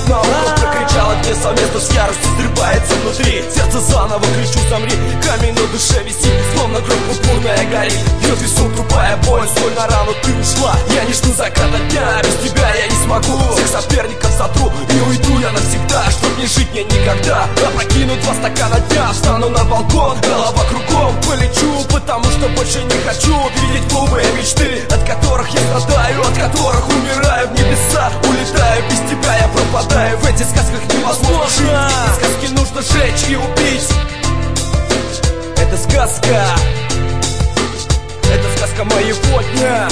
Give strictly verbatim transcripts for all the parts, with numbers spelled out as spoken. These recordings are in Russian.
снова прокричала, где совместно с яростью стрибается внутри. Сердце заново кричу, замри. Камень на душе висит, словно кровь пурпурная горит. Бьет висок тупая боль, соль на рану ты ушла. Я не жду заката дня, без тебя я не смогу. Всех соперников сотру и уйду я навсегда, чтоб не жить мне никогда. Опрокину два стакана дня, встану на балкон, голова кругом, полечу, потому что больше не хочу видеть глупые мечты, от которых я страдаю, от которых умираю в небеса. Улетаю, без тебя я пропадаю, в этих сказках невозможно жить. Эти сказки нужно сжечь и убить. Это сказка, это сказка моего дня.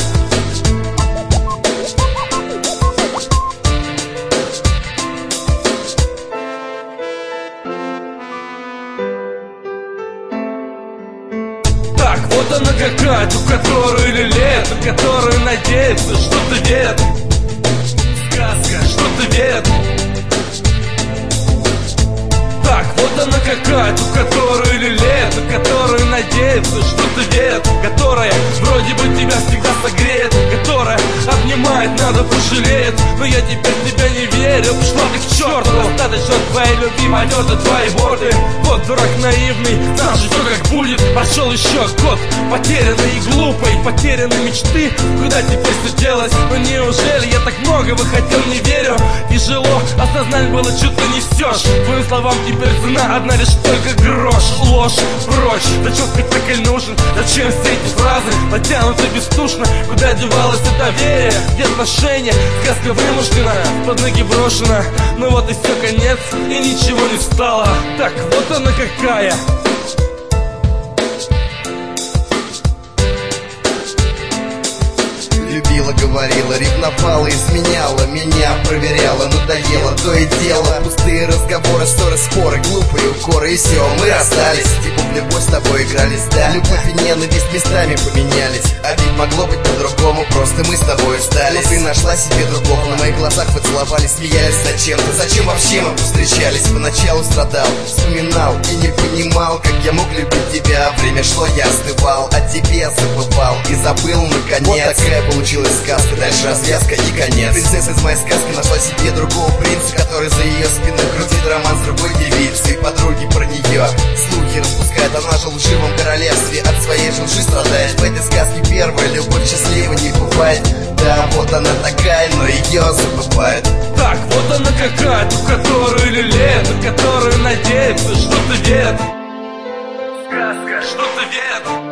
Так, вот она какая, ту, которую лелеет, на которую надеется, что-то верит. Сказка, что-то верит. Так, вот она какая, ту, которую лелеет, на которую надеется, что-то верит. Которая вроде бы тебя всегда согреет, которая обнимает, надо пожалеет. Но я теперь в тебя не верю, пошла ты к черту. Достаточно твоей любви, молодежи, твоей борды. Вот дурак наивный, знал же все как будет. Прошел еще год, потерянной и глупой, потерянной мечты. Куда теперь все делось? Ну неужели я так многого хотел, не верю. Тяжело осознать было, что ты несешь. Твоим словам теперь цена одна лишь только грош. Ложь прочь, зачем спектакль нужен? Зачем все эти фразы натянуты бесстушно? Куда девалось это доверие? Где отношения? Сказка вымышлена, под ноги брошена. Ну вот и все, конец, и ничего не стало. Так, вот она какая. Любила, говорила, ревновала, изменяла, меня проверяла, надоело то и дело. Пустые разговоры, ссоры, споры, глупые укоры, и все, мы расстались. Типа в любовь с тобой игрались, да. Любовь и ненависть местами поменялись, а ведь могло быть по-другому, просто мы с тобой остались. Но ты нашла себе другого, на моих глазах поцеловались, смеялись зачем-то. Зачем вообще мы встречались? Поначалу страдал, вспоминал и не понимал, как я мог любить тебя. Время шло, я остывал, о тебе забывал и забыл наконец. Вот такая получилась сказка, дальше развязка и конец. Принцесса из моей сказки нашла себе другого принца, который за ее спиной крутит роман с другой девицей. Подруги про нее слухи распускают, она же в лживом королевстве от своей же лжи страдает. В этой сказке первая любовь счастлива не бывает. Да, вот она такая, но ее забывают. Так, вот она какая, ту, которую лелеет, на которую надеется, что-то верит. Сказка, что-то верит.